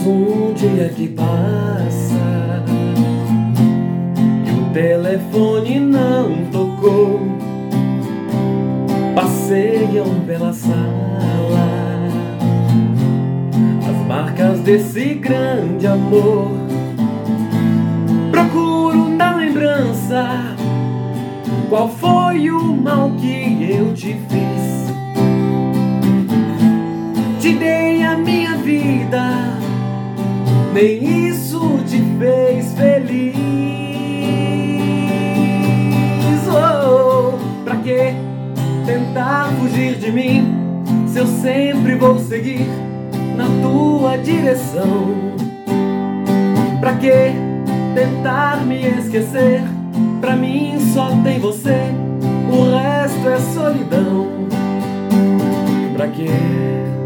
Um dia que passa e o telefone não tocou, passeiam pela sala as marcas desse grande amor. Procuro na lembrança qual foi o mal que eu te fiz. Te dei a minha vida, nem isso te fez feliz. Oh, pra que tentar fugir de mim, se eu sempre vou seguir na tua direção? Pra que tentar me esquecer? Pra mim só tem você, o resto é solidão. Pra quê?